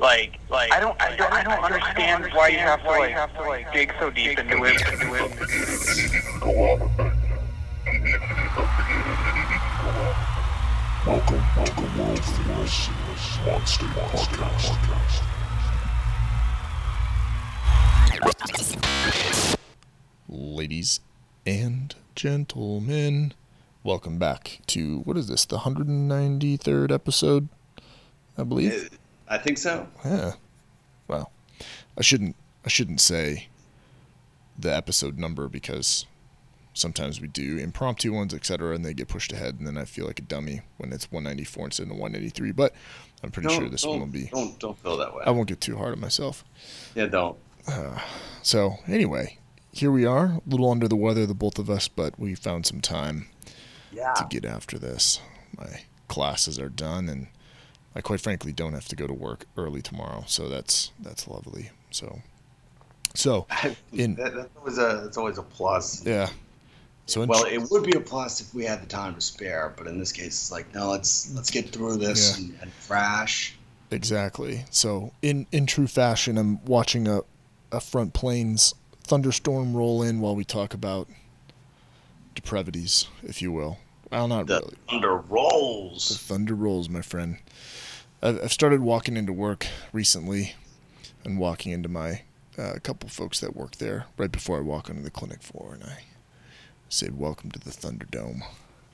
I don't understand why you have to dig so deep into it. Welcome to the world famous Monster Podcast. Ladies and gentlemen, welcome back to, what is this, the 193rd episode, I believe? I think so. Yeah. Well, I shouldn't say the episode number because sometimes we do impromptu ones, etc., and they get pushed ahead, and then I feel like a dummy when it's 194 instead of 183. But I'm pretty sure this one will be. Don't feel that way. I won't get too hard on myself. Yeah, don't. So anyway, here we are, a little under the weather, the both of us, but we found some time to get after this. My classes are done, and I quite frankly don't have to go to work early tomorrow, so that's lovely. So that's always a plus. Yeah. So it would be a plus if we had the time to spare, but in this case, it's like, no, let's get through this and crash. Exactly. So in true fashion, I'm watching a Front Plains thunderstorm roll in while we talk about depravities, if you will. Well, not really. Thunder rolls. The thunder rolls, my friend. I've started walking into work recently and walking into my couple folks that work there right before I walk into the clinic floor, and I say, welcome to the Thunderdome.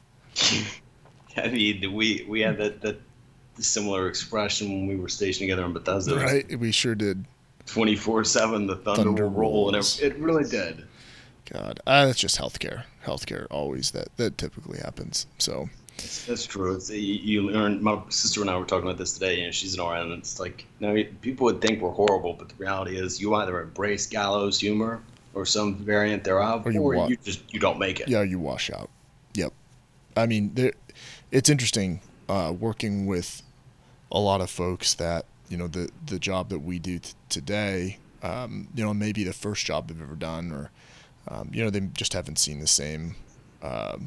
I mean, we had that similar expression when we were stationed together in Bethesda. Right, we sure did. 24/7, the thunder roll, and it really did. God, that's just healthcare. Healthcare always that typically happens. So that's true. You learn. My sister and I were talking about this today, and she's an RN, and it's like, people would think we're horrible, but the reality is, you either embrace gallows humor or some variant thereof, or you don't make it. Yeah, you wash out. Yep. I mean, it's interesting working with a lot of folks that, the job that we do today, maybe the first job they've ever done, or, they just haven't seen the same, I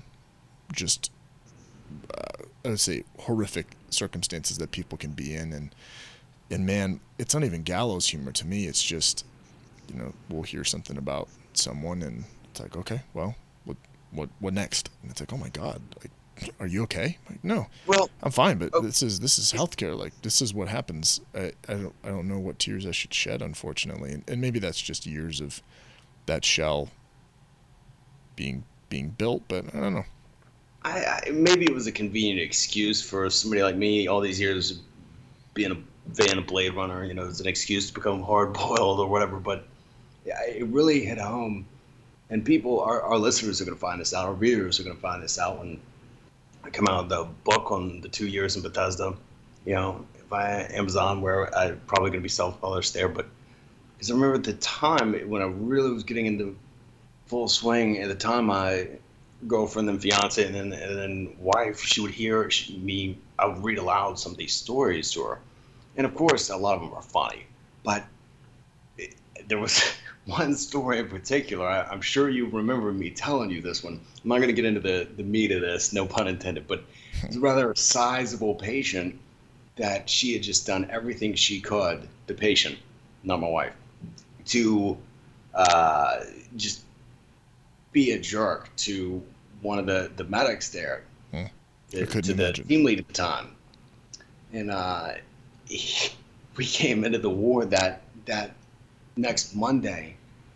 would say, horrific circumstances that people can be in. And man, it's not even gallows humor to me. It's just, we'll hear something about someone and it's like, okay, well, what next? And it's like, oh my God, like, are you okay? Like, no, well, I'm fine, but this is healthcare. Like, this is what happens. I don't know what tears I should shed, unfortunately. And maybe that's just years of that shell being built, but I don't know. Maybe it was a convenient excuse for somebody like me, all these years of being a fan of Blade Runner, it's an excuse to become hard-boiled or whatever, but it really hit home. And people, our listeners are going to find this out, our readers are going to find this out when I come out with the book on the 2 years in Bethesda, by Amazon, where I'm probably going to be self-published there. But because I remember at the time when I really was getting into full swing, at the time my girlfriend and fiance and then wife, she would hear me, I would read aloud some of these stories to her. And of course, a lot of them are funny, but there was one story in particular. I'm sure you remember me telling you this one. I'm not going to get into the meat of this, no pun intended, but it's a rather sizable patient that she had just done everything she could, the patient, not my wife, to just be a jerk to one of the medics there, to the team lead at the time. And we came into the ward that next Monday,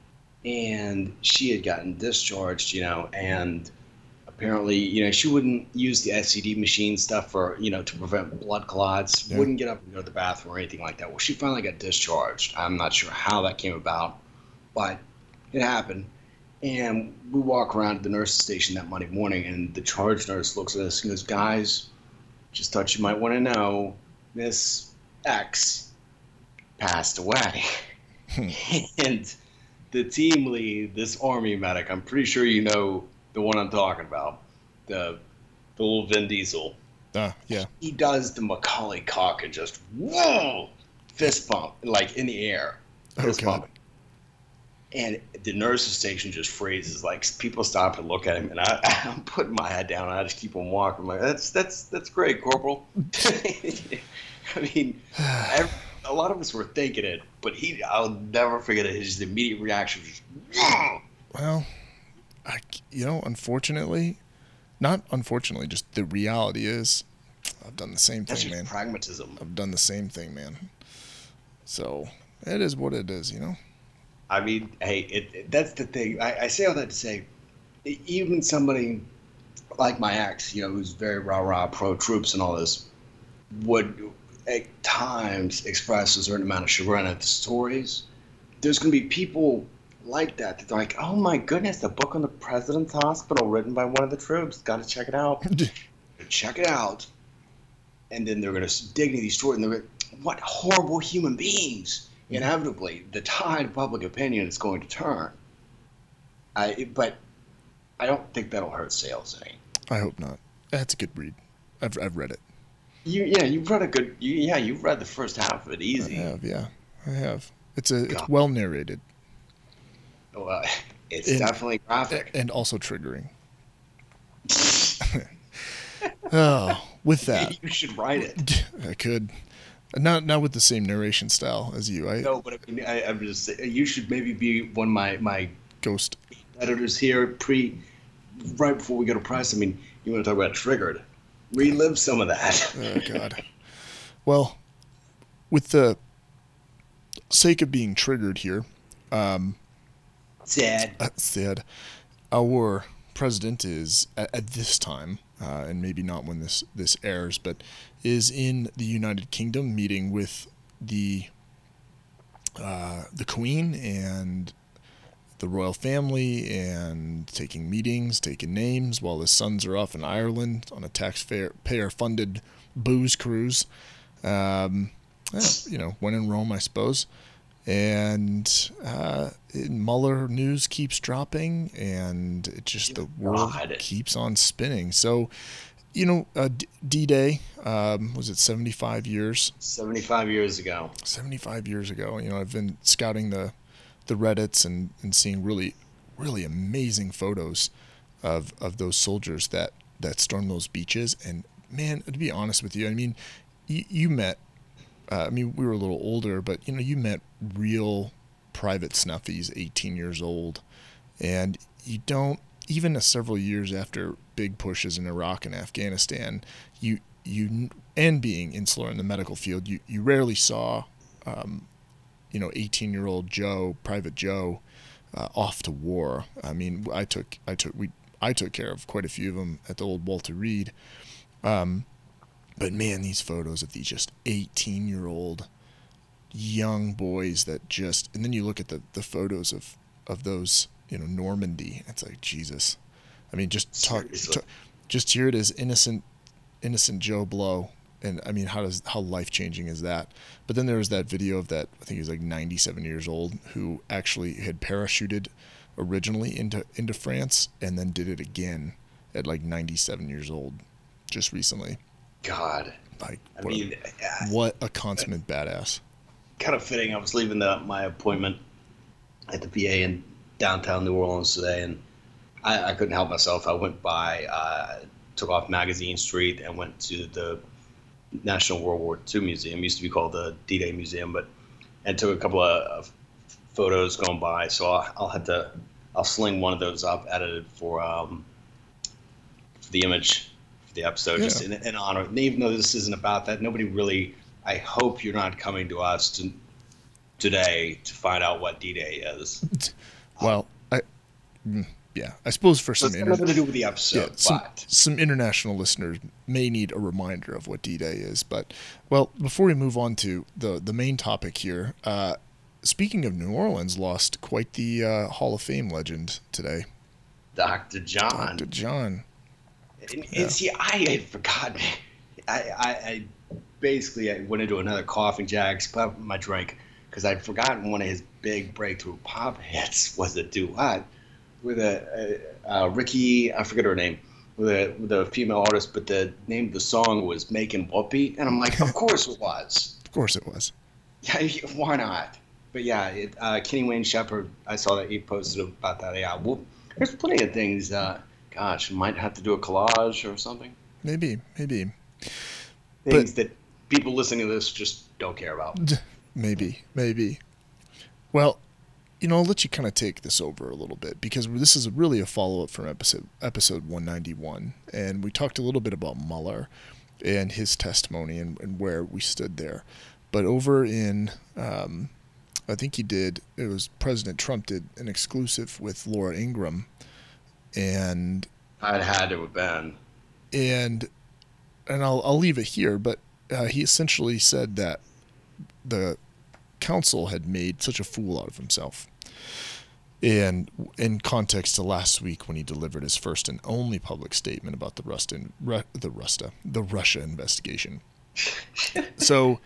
and she had gotten discharged, and apparently, she wouldn't use the SCD machine stuff for, to prevent blood clots, wouldn't get up and go to the bathroom or anything like that. Well, she finally got discharged. I'm not sure how that came about, but it happened. And we walk around the nurse's station that Monday morning, and the charge nurse looks at us and goes, guys, just thought you might want to know, Miss X passed away. And the team lead, this Army medic, I'm pretty sure you know the one I'm talking about, the little Vin Diesel. Yeah. He does the Macaulay Culkin, just whoa, fist pump, like in the air, fist pump. And the nurse's station just freezes. Like, people stop and look at him, and I'm putting my head down, and I just keep on walking. I'm like, that's great, Corporal. I mean, a lot of us were thinking it, but I'll never forget it. His immediate reaction was just, Well, unfortunately, not unfortunately, just the reality is, I've done the same that's thing, just man. pragmatism. I've done the same thing, man. So it is what it is, I mean, hey, that's the thing. I say all that to say, even somebody like my ex, who's very rah-rah pro-troops and all this, would at times express a certain amount of chagrin at the stories. There's going to be people like that they're like, oh my goodness, the book on the president's hospital written by one of the troops. Got to check it out. Check it out. And then they're going to dig into these stories and they're like, what horrible human beings. Inevitably, the tide of public opinion is going to turn. But I don't think that'll hurt sales any. I hope not. That's a good read. I've read it. You've read you've read the first half of it easy. I have. It's well narrated. It's definitely graphic and also triggering. Oh, with that, you should write it. I could. Not with the same narration style as you. No, but I mean, I'm just saying, you should maybe be one of my ghost editors here right before we go to press. I mean, you want to talk about triggered? Relive some of that. Oh God. Well, with the sake of being triggered here, sad. Our president is at this time, and maybe not when this airs, but is in the United Kingdom meeting with the Queen and the royal family, and taking meetings, taking names, while his sons are off in Ireland on a taxpayer-funded booze cruise. When in Rome, I suppose. And Mueller news keeps dropping, and it just the world keeps on spinning. So, D-Day, was it 75 years? 75 years ago. 75 years ago. I've been scouting the Reddits and seeing really, really amazing photos of those soldiers that stormed those beaches. And man, to be honest with you, I mean, you met. We were a little older, but you met real private snuffies, 18 years old, and you don't, even several years after big pushes in Iraq and Afghanistan, you and being insular in the medical field, you rarely saw 18-year-old Joe, Private Joe, off to war. I mean, I took care of quite a few of them at the old Walter Reed. But man, these photos of these just 18-year-old young boys and then you look at the photos of those, Normandy. It's like, Jesus. I mean, just hear it as innocent Joe Blow. And I mean, how life-changing is that? But then there was that video of that, I think he was like 97 years old, who actually had parachuted originally into France and then did it again at like 97 years old just recently. God. What a consummate badass. Kind of fitting. I was leaving my appointment at the VA in downtown New Orleans today, and I couldn't help myself. I went by, took off Magazine Street and went to the National World War II Museum. It used to be called the D-Day Museum, and took a couple of photos going by. So I'll sling one of those up, edited for the image. The episode, just in honor. And even though this isn't about that, nobody really. I hope you're not coming to us today to find out what D-Day is. Well, I suppose for some nothing to do with the episode. Some international listeners may need a reminder of what D-Day is. But before we move on to the main topic here, speaking of New Orleans, lost quite the Hall of Fame legend today, Dr. John. Dr. John. And see, I had forgotten. I basically went into another coughing jack, split up my drink, because I'd forgotten one of his big breakthrough pop hits was a duet with a Ricky, I forget her name, with a female artist, but the name of the song was Making Whoopee, and I'm like, of course it was. Of course it was. Yeah, why not? But yeah, Kenny Wayne Shepherd, I saw that he posted about that. Yeah, well, there's plenty of things. Gosh, might have to do a collage or something. Maybe. Things that people listening to this just don't care about. Maybe. Well, I'll let you kind of take this over a little bit because this is really a follow-up from episode 191, and we talked a little bit about Mueller and his testimony and where we stood there. But over in, I think it was President Trump did an exclusive with Laura Ingraham, and I'd had to have been. And I'll leave it here, but he essentially said that the council had made such a fool out of himself. And in context to last week when he delivered his first and only public statement about the Russia investigation. So,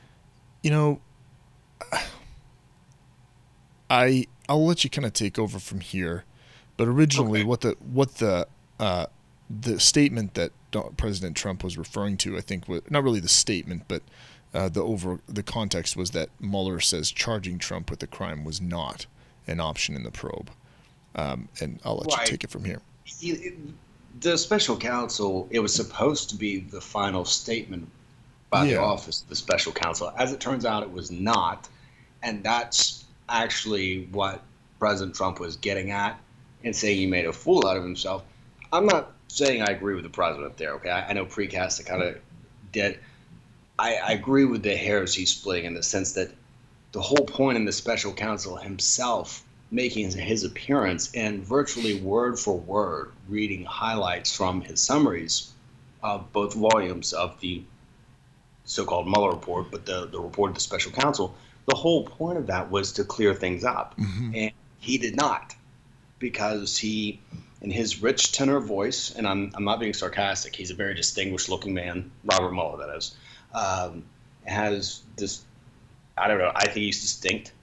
I'll let you kind of take over from here. But originally, okay. what the statement that President Trump was referring to, I think, was not really the statement, but the context was that Mueller says charging Trump with the crime was not an option in the probe. And I'll let you take it from here. The special counsel, it was supposed to be the final statement by the office of the special counsel. As it turns out, it was not. And that's actually what President Trump was getting at in saying he made a fool out of himself. I'm not saying I agree with the president there, okay? I know Precast kind of did. I agree with the hairs he's splitting in the sense that the whole point in the special counsel himself making his appearance and virtually word for word reading highlights from his summaries of both volumes of the so-called Mueller report, but the report of the special counsel, the whole point of that was to clear things up. Mm-hmm. And he did not, because he, in his rich tenor voice, and I'm not being sarcastic, he's a very distinguished looking man, Robert Mueller, that is, has this, I don't know, I think he's distinct.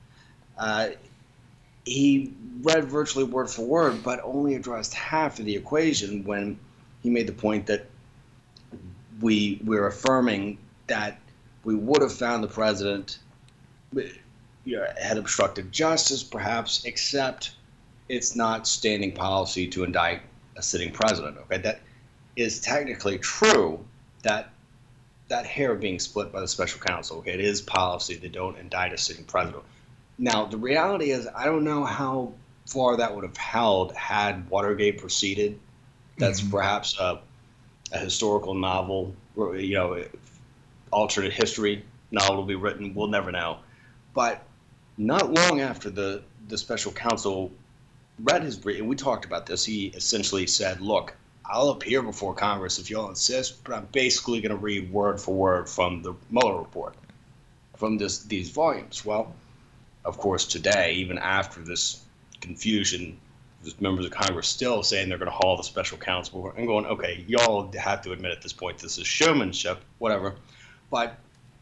He read virtually word for word, but only addressed half of the equation when he made the point that we're affirming that we would have found the president had obstructed justice, perhaps, except it's not standing policy to indict a sitting president. Okay, that is technically true. That hair being split by the special counsel. Okay, it is policy they don't indict a sitting president. Now, the reality is, I don't know how far that would have held had Watergate proceeded. That's perhaps a historical novel, alternate history novel will be written. We'll never know. But not long after the special counsel read his brief, and we talked about this, he essentially said, look, I'll appear before Congress if you'll insist, but I'm basically going to read word for word from the Mueller report, from these volumes. Well, of course, today, even after this confusion, there's members of Congress still saying they're going to haul the special counsel and going, okay, y'all have to admit at this point this is showmanship, whatever. But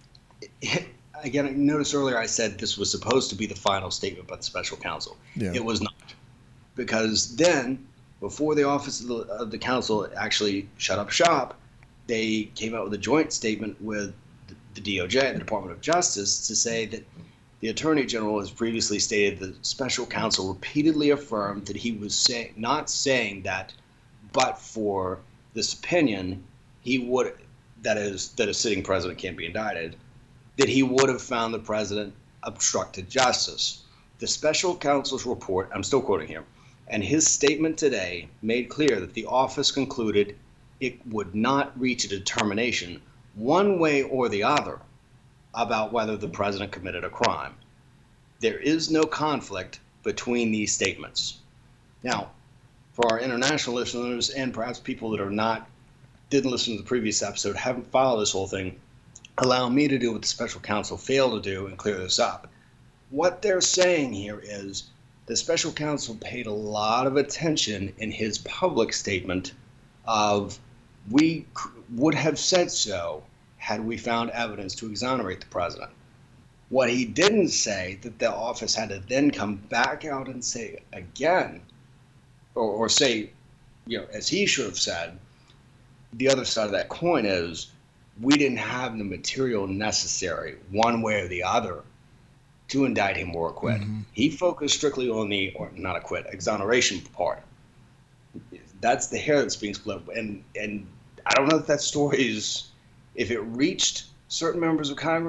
again, I noticed earlier I said this was supposed to be the final statement by the special counsel. Yeah. It was not. Because then, before the office of the counsel actually shut up shop, they came out with a joint statement with the DOJ, the Department of Justice, to say that the Attorney General has previously stated the special counsel repeatedly affirmed that he was not saying that, but for this opinion, he would, that is, that a sitting president can't be indicted, that he would have found the president obstructed justice. The special counsel's report, I'm still quoting here, and his statement today made clear that the office concluded it would not reach a determination one way or the other about whether the president committed a crime. There is no conflict between these statements. Now, for our international listeners and perhaps people that didn't listen to the previous episode, haven't followed this whole thing, allow me to do what the special counsel failed to do and clear this up. What they're saying here is the special counsel paid a lot of attention in his public statement of we would have said so had we found evidence to exonerate the president. What he didn't say that the office had to then come back out and say again, or say, as he should have said, the other side of that coin is we didn't have the material necessary one way or the other to indict him or acquit. Mm-hmm. He focused strictly on or not acquit, exoneration part. That's the hair that's being split. And I don't know if that story is, if it reached certain members of Congress,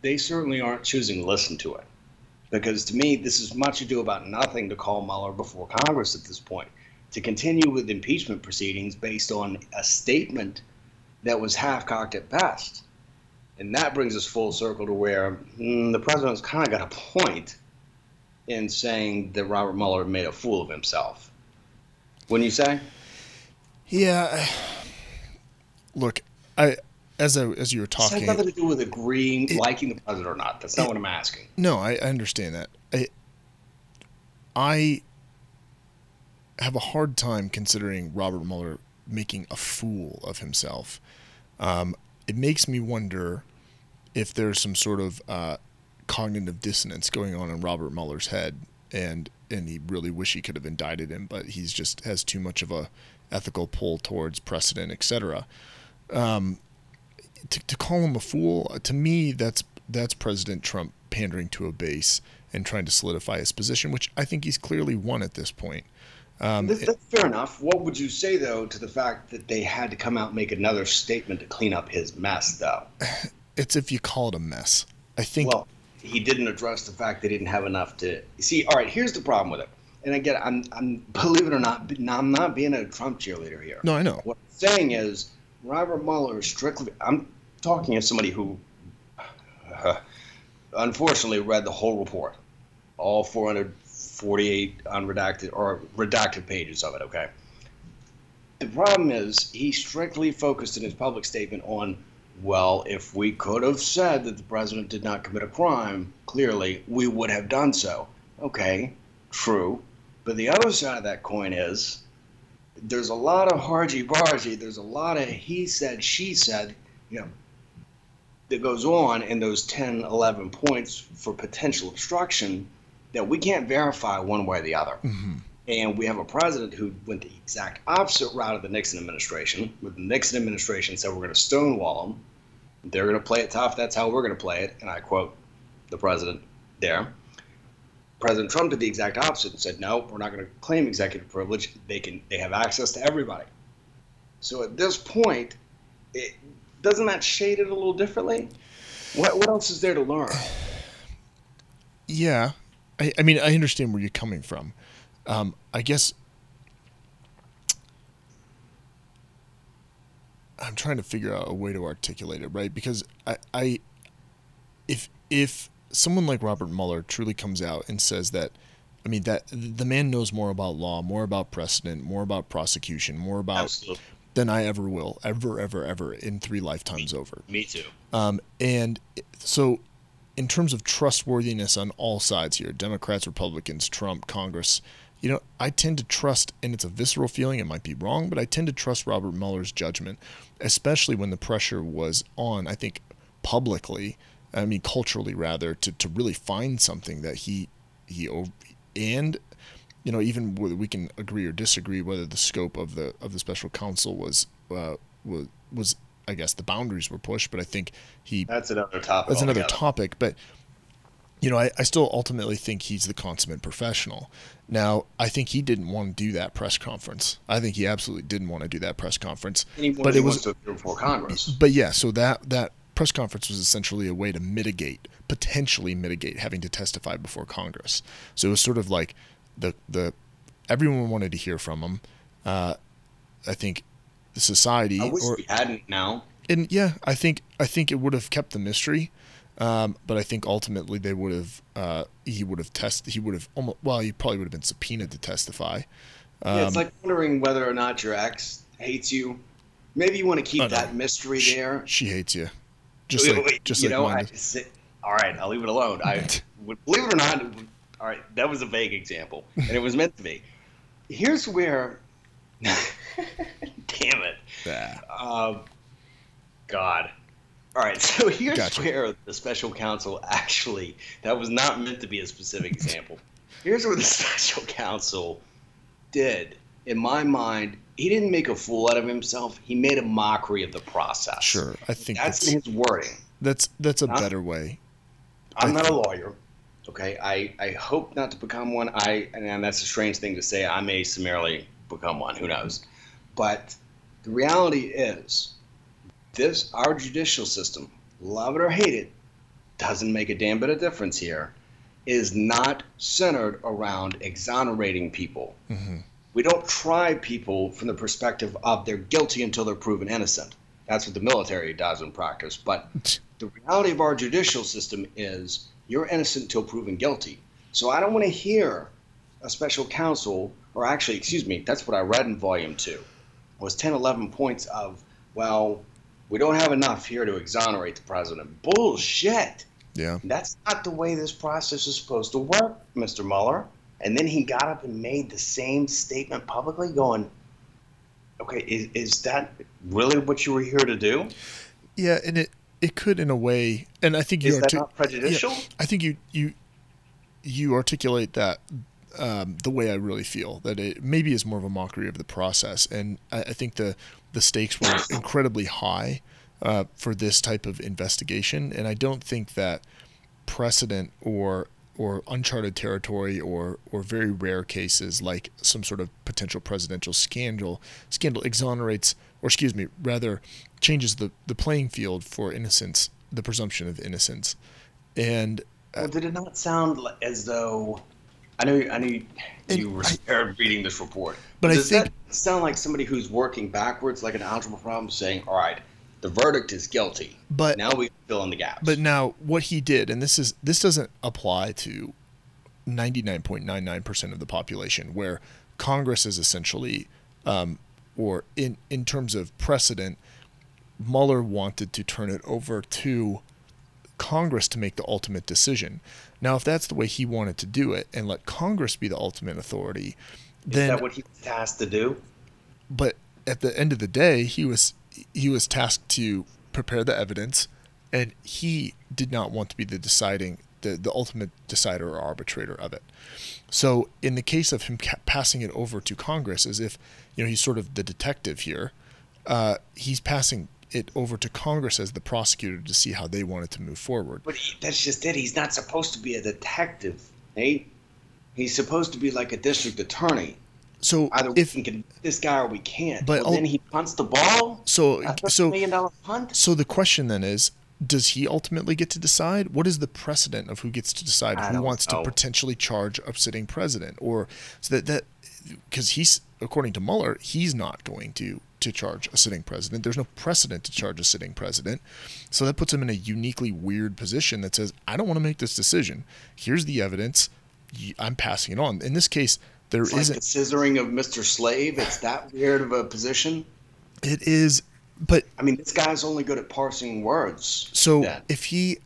they certainly aren't choosing to listen to it. Because to me, this is much ado about nothing to call Mueller before Congress at this point. To continue with impeachment proceedings based on a statement that was half-cocked at best. And that brings us full circle to where the president's kind of got a point in saying that Robert Mueller made a fool of himself. Wouldn't you say? Yeah. Look, as you were talking, it has nothing to do with liking the president or not. That's not what I'm asking. No, I understand that. I have a hard time considering Robert Mueller making a fool of himself. It makes me wonder if there's some sort of cognitive dissonance going on in Robert Mueller's head, and he really wish he could have indicted him, but he's just has too much of a ethical pull towards precedent, etc. To call him a fool, to me, that's President Trump pandering to a base and trying to solidify his position, which I think he's clearly won at this point. That's fair enough. What would you say, though, to the fact that they had to come out and make another statement to clean up his mess, though? It's if you call it a mess. I think. Well, he didn't address the fact they didn't have enough to see. All right, here's the problem with it. And again, I'm believe it or not, I'm not being a Trump cheerleader here. No, I know. What I'm saying is Robert Mueller is strictly. I'm talking as somebody who, unfortunately, read the whole report, all 448 unredacted or redacted pages of it. Okay. The problem is he strictly focused in his public statement on, well, if we could have said that the president did not commit a crime, clearly we would have done so. Okay, true. But the other side of that coin is there's a lot of hargy-bargy, there's a lot of he said, she said, that goes on in those 10, 11 points for potential obstruction that we can't verify one way or the other. Mm-hmm. And we have a president who went the exact opposite route of the Nixon administration. With the Nixon administration said we're going to stonewall them. They're going to play it tough. That's how we're going to play it. And I quote the president there. President Trump did the exact opposite and said, no, we're not going to claim executive privilege. They have access to everybody. So at this point, doesn't that shade it a little differently? What else is there to learn? Yeah. I mean, I understand where you're coming from. I guess I'm trying to figure out a way to articulate it, right? Because if someone like Robert Mueller truly comes out and says that, I mean, that the man knows more about law, more about precedent, more about prosecution, more about Absolutely. than I ever will, ever in 3 lifetimes over. Me too. And so in terms of trustworthiness on all sides here, Democrats, Republicans, Trump, Congress, I tend to trust, and it's a visceral feeling, it might be wrong, but I tend to trust Robert Mueller's judgment, especially when the pressure was on, I think, publicly, culturally rather, to really find something that he and, even whether we can agree or disagree whether the scope of the special counsel was I guess the boundaries were pushed, but I think that's another topic. That's another topic, but I still ultimately think he's the consummate professional. Now, I think he didn't want to do that press conference. I think he absolutely didn't want to do that press conference. But it was before Congress. But yeah, so that press conference was essentially a way to potentially mitigate having to testify before Congress. So it was sort of like the everyone wanted to hear from him. I think the society. I wish we hadn't now. And yeah, I think it would have kept the mystery. But I think ultimately they would have, he probably would have been subpoenaed to testify. It's like wondering whether or not your ex hates you. Maybe you want to keep that mystery there. She hates you. Just like mine. All right, I'll leave it alone. Believe it or not, all right, that was a vague example, and it was meant to be. Here's where, damn it. Yeah. God. All right, so here's where the special counsel actually, that was not meant to be a specific example. Here's where the special counsel did, in my mind, he didn't make a fool out of himself. He made a mockery of the process. Sure, I think that's his wording. That's a better way. I'm not a lawyer, okay? I hope not to become one. And that's a strange thing to say. I may summarily become one. Who knows? But the reality is, our judicial system, love it or hate it, doesn't make a damn bit of difference here, is not centered around exonerating people. Mm-hmm. We don't try people from the perspective of they're guilty until they're proven innocent. That's what the military does in practice. But the reality of our judicial system is you're innocent until proven guilty. So I don't want to hear a special counsel, or actually, excuse me, that's what I read in Volume 2, was 10, 11 points of, well, we don't have enough here to exonerate the president. Bullshit. Yeah. That's not the way this process is supposed to work, Mr. Mueller. And then he got up and made the same statement publicly going, okay, is that really what you were here to do? Yeah, and it could in a way, and I think is that not prejudicial? Yeah, I think you articulate that the way I really feel, that it maybe is more of a mockery of the process, and I think the stakes were incredibly high for this type of investigation, and I don't think that precedent or uncharted territory or very rare cases like some sort of potential presidential scandal exonerates, or excuse me, rather changes the playing field for innocence, the presumption of innocence. And well, did it not sound as though I know you were scared reading this report, but does that sound like somebody who's working backwards like an algebra problem, saying, all right, the verdict is guilty, but now we fill in the gaps? But now what he did, and this doesn't apply to 99.99% of the population, where Congress is essentially, or in terms of precedent, Mueller wanted to turn it over to Congress to make the ultimate decision. Now, if that's the way he wanted to do it and let Congress be the ultimate authority, then is that what he was tasked to do? But at the end of the day, he was tasked to prepare the evidence, and he did not want to be the ultimate decider or arbitrator of it. So in the case of him passing it over to Congress, as if he's sort of the detective here, he's passing it over to Congress as the prosecutor to see how they wanted to move forward. But that's just it. He's not supposed to be a detective, Nate. He's supposed to be like a district attorney. So either we can get this guy or we can't. But then he punts the ball. So that's $1 million punt. So the question then is, does he ultimately get to decide? What is the precedent of who gets to decide who wants to potentially charge a sitting president? Or so that because he's, according to Mueller, he's not going to charge a sitting president. There's no precedent to charge a sitting president. So that puts him in a uniquely weird position that says, I don't want to make this decision. Here's the evidence. I'm passing it on. In this case, it's like the scissoring of Mr. Slave. It's that weird of a position. It is, but I mean, this guy's only good at parsing words. So if he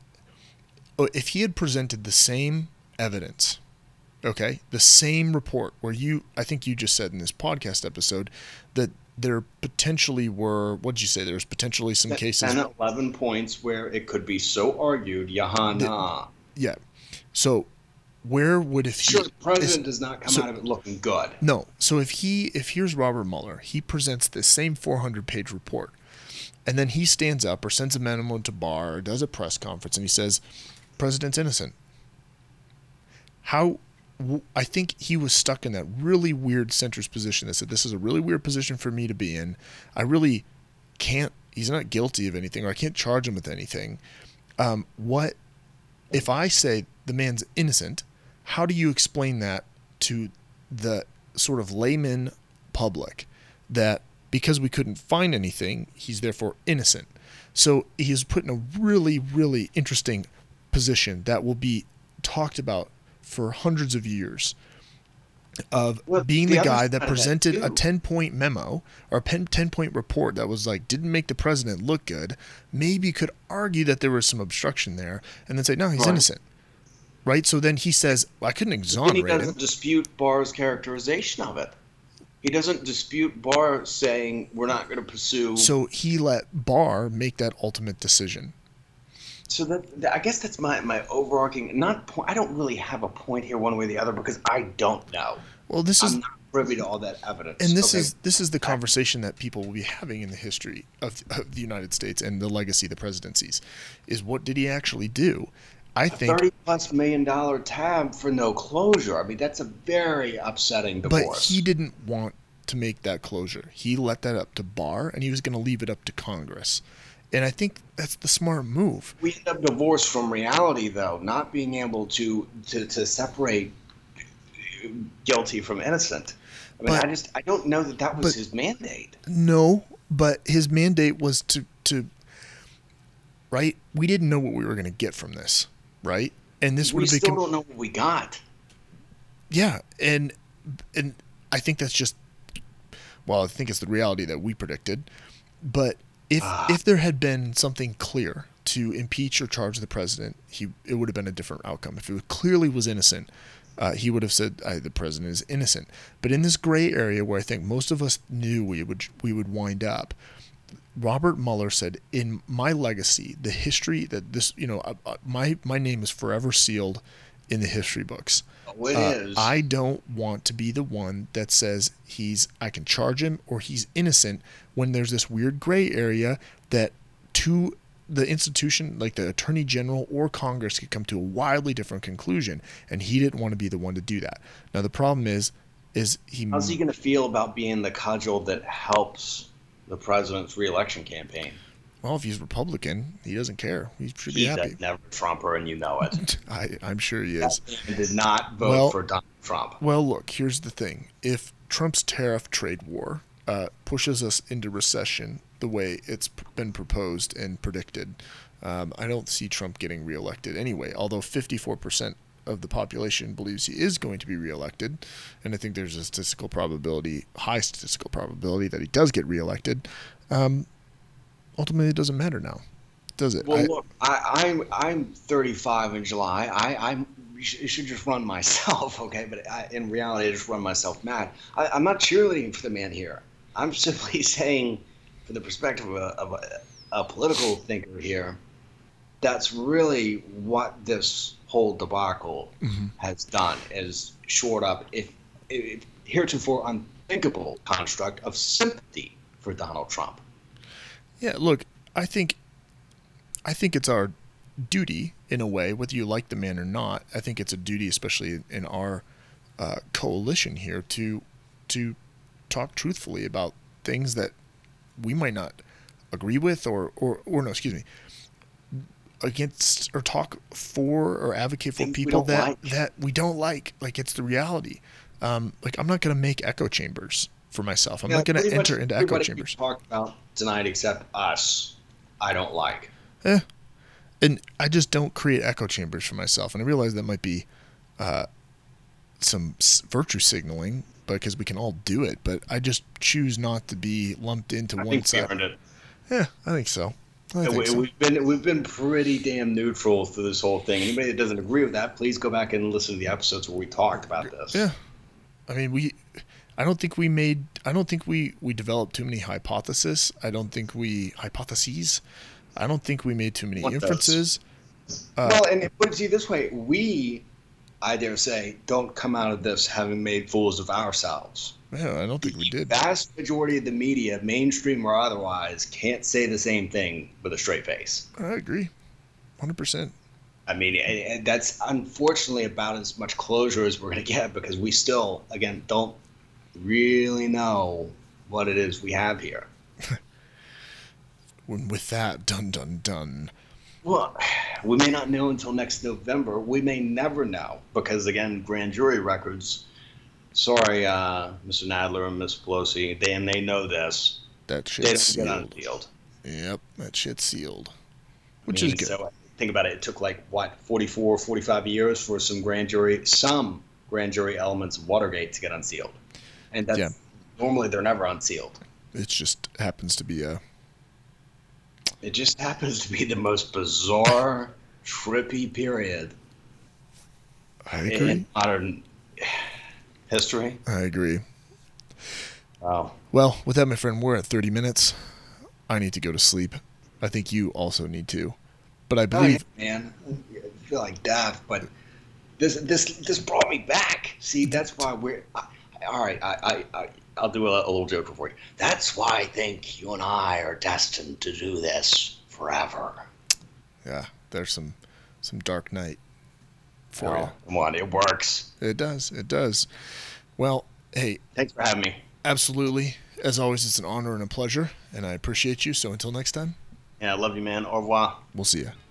had presented the same evidence, okay, the same report where I think you just said in this podcast episode that there potentially were, what did you say? There's potentially some cases. 10, 11 points where it could be so argued, Yahana. Yeah. So where would the president does not come out of it looking good. No. So if here's Robert Mueller, he presents this same 400-page report, and then he stands up or sends a memo to Barr or does a press conference and he says, President's innocent. I think he was stuck in that really weird centrist position that said, this is a really weird position for me to be in. I really can't, he's not guilty of anything, or I can't charge him with anything. What if I say the man's innocent? How do you explain that to the sort of layman public, that because we couldn't find anything, he's therefore innocent? So he is put in a really, really interesting position that will be talked about for hundreds of years, of being the guy that presented a 10-point memo or a 10-point report that was like, didn't make the president look good. Maybe you could argue that there was some obstruction there and then say, no, he's innocent. Right? So then he says, I couldn't exonerate him. He doesn't dispute Barr's characterization of it. He doesn't dispute Barr saying we're not going to pursue. So he let Barr make that ultimate decision. So that I guess that's my overarching I don't really have a point here one way or the other because I don't know. Well, I'm not privy to all that evidence. And this is the conversation that people will be having in the history of the United States and the legacy of the presidencies, is what did he actually do? I think $30+ million tab for no closure. I mean, that's a very upsetting divorce. But he didn't want to make that closure. He let that up to Barr, and he was going to leave it up to Congress. And I think that's the smart move. We end up divorced from reality, though, not being able to separate guilty from innocent. I mean, But I don't know that was but his mandate. no, but his mandate was to right? We didn't know what we were going to get from this, right? And this would We have still become don't know what we got. yeah, and I think that's just well, I think it's the reality that we predicted. But if there had been something clear to impeach or charge the president, it would have been a different outcome. If it clearly was innocent, he would have said the president is innocent. But in this gray area where I think most of us knew we would wind up, Robert Mueller said, "In my legacy, the history that this, my name is forever sealed in the history books. Oh, it is. I don't want to be the one that says I can charge him or he's innocent when there's this weird gray area that to the institution like the Attorney General or Congress could come to a wildly different conclusion, and he didn't want to be the one to do that. Now the problem is how's he going to feel about being the cudgel that helps the president's re-election campaign? Well, if he's Republican, he doesn't care. He should be He's happy. a never Trumper, and you know it. I'm sure he is. He did not vote for Donald Trump. Well, look, here's the thing. If Trump's tariff trade war pushes us into recession the way it's been proposed and predicted, I don't see Trump getting reelected anyway, although 54% of the population believes he is going to be reelected, and I think there's a high statistical probability that he does get reelected. Ultimately, it doesn't matter now, does it? Well, look, I'm 35 in July. I should just run myself, okay? But in reality, I just run myself mad. I'm not cheerleading for the man here. I'm simply saying, from the perspective of a political thinker here, that's really what this whole debacle has done, is shored up if heretofore unthinkable construct of sympathy for Donald Trump. Yeah, look, I think it's our duty, in a way, whether you like the man or not. I think it's a duty, especially in our coalition here, to talk truthfully about things that we might not agree with, or no, excuse me, against, or talk for or advocate for people that we don't like. Like, it's the reality. Like, I'm not going to make echo chambers for myself. I'm not going to enter into echo chambers. Talked about tonight, except us, I don't like. And I just don't create echo chambers for myself. And I realize that might be some virtue signaling, because we can all do it. But I just choose not to be lumped into one side. Yeah, I think so. We've been pretty damn neutral through this whole thing. Anybody that doesn't agree with that, please go back and listen to the episodes where we talked about this. Yeah, I mean, I don't think we developed too many hypotheses. I don't think we made too many inferences. Well, and put it to you this way, I dare say, don't come out of this having made fools of ourselves. Yeah, I don't think we did. The vast majority of the media, mainstream or otherwise, can't say the same thing with a straight face. I agree, 100%. I mean, that's unfortunately about as much closure as we're going to get, because we still, again, don't really know what it is we have here. With that, dun. Well, we may not know until next November. We may never know, because, again, grand jury records. Sorry, Mr. Nadler and Ms. Pelosi, they know this. That shit's sealed. They don't get unsealed. Yep, that shit's sealed. Which is good. So think about it. It took 44, 45 years for some grand jury elements of Watergate to get unsealed. And normally they're never unsealed. It just happens to be It just happens to be the most bizarre, trippy period in modern history. I agree. Wow. Well, with that, my friend, we're at 30 minutes. I need to go to sleep. I think you also need to. But I believe... Oh, yeah, man. I feel like death, but this brought me back. See, that's why we're... all right, I'll do a little joke for you. That's why I think you and I are destined to do this forever. Yeah, there's some dark night for you. Come on, it works. It does. Well, hey. Thanks for having me. Absolutely. As always, it's an honor and a pleasure, and I appreciate you. So until next time. Yeah, I love you, man. Au revoir. We'll see ya.